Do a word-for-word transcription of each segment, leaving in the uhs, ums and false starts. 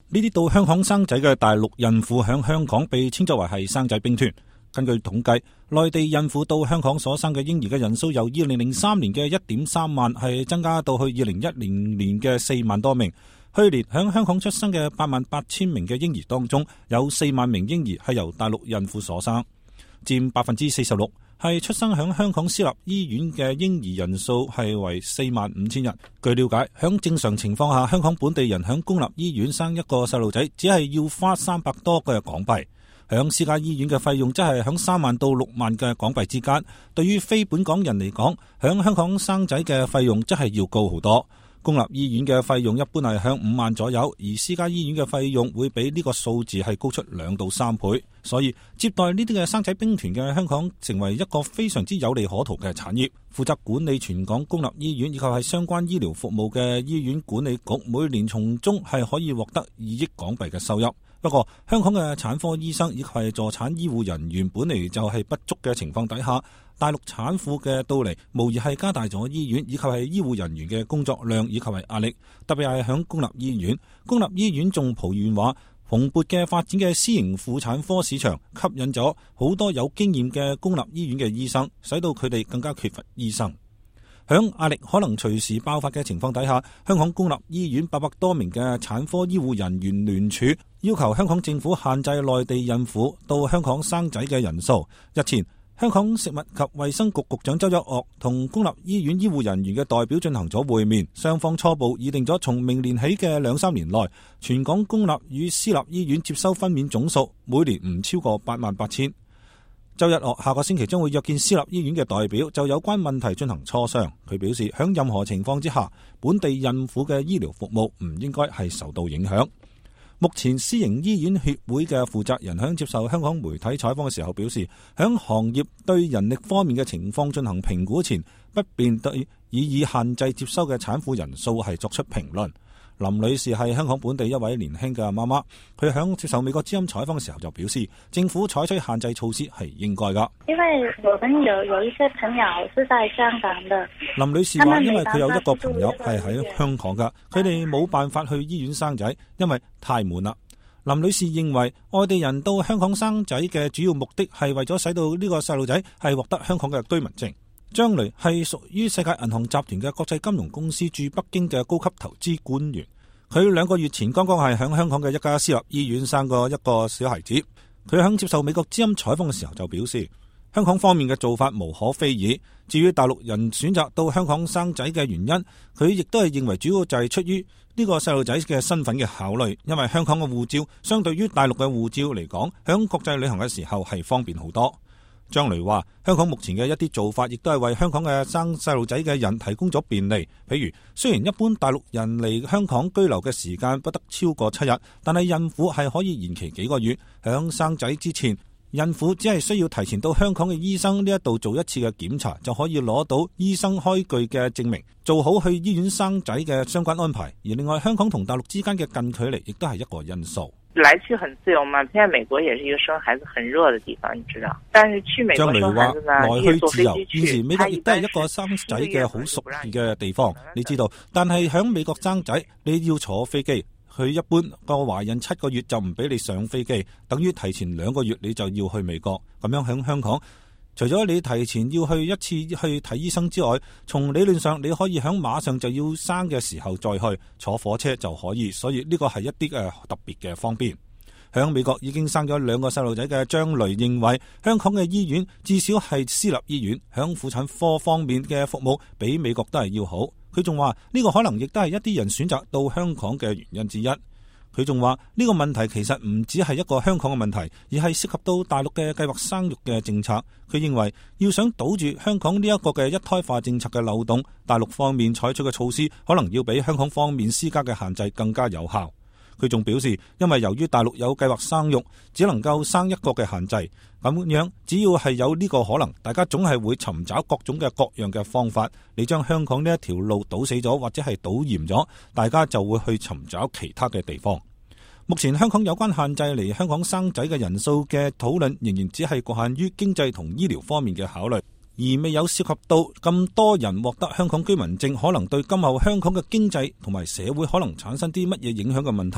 呢啲到香港生仔嘅大陸孕婦響香港被稱作為係生仔兵團。根據統計，內地孕婦到香港所生嘅嬰兒嘅人數由二零零三年嘅一點三萬係增加到去二零一零年嘅四萬多名。去年響香港出生嘅八萬八千名嘅嬰兒當中，有四萬名嬰兒係由大陸孕婦所生，佔百分之四十六。係出生響香港私立醫院嘅嬰兒人數係為四萬五千人。據了解，響正常情況下，香港本地人響公立醫院生一個細路仔，只係要花三百多嘅港幣。響私家醫院嘅費用，即係響三萬到六萬嘅港幣之間。對於非本港人嚟講，響香港生仔嘅費用，即係要高好多。公立醫院嘅費用一般係響五萬左右，而私家醫院嘅費用會比呢個數字係高出兩到三倍。所以接待呢啲嘅生仔兵團嘅香港，成為一個非常之有利可圖嘅產業。負責管理全港公立醫院以及係相關醫療服務嘅醫院管理局，每年從中係可以獲得二億港幣嘅收入。不過香港嘅產科醫生以及係助產醫護人員本嚟就係不足嘅情況底下，大陸產婦嘅到嚟無疑係加大咗醫院以及係醫護人員嘅工作量以及係壓力。特別係響公立醫院，公立醫院仲抱怨話，蓬勃嘅發展嘅私營婦產科市場吸引咗好多有經驗嘅公立醫院嘅醫生，使到佢哋更加缺乏醫生。響壓力可能隨時爆發嘅情況底下，香港公立醫院八百多名嘅產科醫護人員聯署，要求香港政府限制內地孕婦到香港生仔嘅人數。日前，香港食物及衛生局局長周一嶽同公立醫院醫護人員嘅代表進行咗會面，雙方初步擬定咗從明年起嘅兩三年內，全港公立與私立醫院接收分娩總數每年唔超過八萬八千。周一嶽下個星期將會約見私立醫院嘅代表，就有關問題進行磋商。佢表示，響任何情況之下，本地孕婦嘅醫療服務唔應該係受到影響。目前私營醫院協會嘅負責人響接受香港媒體採訪嘅時候表示，響行業對人力方面嘅情況進行評估前，不便對以以限制接收嘅產婦人數係作出評論。林女士係香港本地一位年輕嘅媽媽，佢響接受美國之音採訪嘅時候就表示，政府採取限制措施係應該噶。 因為我們有有一些朋友是在香港的。 林女士話，因為佢有一個朋友係喺香港噶，佢哋冇辦法去醫院生仔，因為太悶啦。林女士認為，外地人到香港生仔嘅主要目的係為咗使到呢個細路仔係獲得香港嘅居民證。張雷係屬於世界銀行集團嘅國際金融公司駐北京嘅高級投資官員，佢兩個月前剛剛係響香港嘅一家私立醫院生過一個小孩子。佢響接受美國之音採訪嘅時候就表示，香港方面嘅做法無可非議。至於大陸人選擇到香港生仔嘅原因，佢亦都係認為主要就係出於呢個細路仔嘅身份嘅考慮，因為香港嘅護照相對於大陸嘅護照嚟講，響國際旅行嘅時候係方便好多。張雷話，香港目前嘅一啲做法亦都係為香港嘅生細路仔嘅人提供咗便利。譬如，雖然一般大陸人嚟香港居留嘅時間不得超過七日，但係孕婦係可以延期幾個月。響生仔之前，孕婦只係需要提前到香港嘅醫生呢一度做一次嘅檢查，就可以攞到醫生開具嘅證明，做好去醫院生仔嘅相關安排。而另外，香港同大陸之間嘅近距離亦都係一個因素。 來去很自由嘛，現在美國也是一個生孩子很熱的地方，你知道。但是去美國生孩子呢， 來去自由。現時美國亦都係一個生仔嘅好熟悉嘅地方，你知道。但係響美國生仔，你要坐飛機，佢一般個懷孕七個月就唔俾你上飛機，等於提前兩個月你就要去美國。咁樣響香港，除咗你提前要去一次去睇醫生之外，從理論上你可以響馬上就要生嘅時候再去坐火車就可以，所以呢個係一啲誒特別嘅方便。響美國已經生咗兩個細路仔嘅張雷認為，香港嘅醫院至少係私立醫院，響婦產科方面嘅服務比美國都係要好。佢仲話呢個可能亦都係一啲人選擇到香港嘅原因之一。佢仲話呢個問題其實唔只係一個香港嘅問題，而係涉及到大陸嘅計劃生育嘅政策。佢認為要想堵住香港呢一個嘅一胎化政策嘅漏洞，大陸方面採取嘅措施可能要比香港方面施加嘅限制更加有效。佢仲表示，因為由於大陸有計劃生育，只能夠生一個嘅限制，咁樣只要係有呢個可能，大家總係會尋找各種嘅各樣嘅方法，你將香港呢一條路堵死咗，或者係堵嚴咗，大家就會去尋找其他嘅地方。目前香港有關限制嚟香港生仔嘅人數嘅討論，仍然只係局限於經濟同醫療方面嘅考慮，而未有涉及到咁多人獲得香港居民證可能對今後香港嘅經濟同埋社會可能產生啲乜嘢影響嘅問題。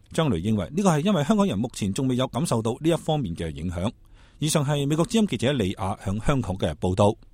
張雷認為呢個係因為香港人目前仲未有感受到呢一方面嘅影響。以上係美國之音記者李亞響香港嘅報道。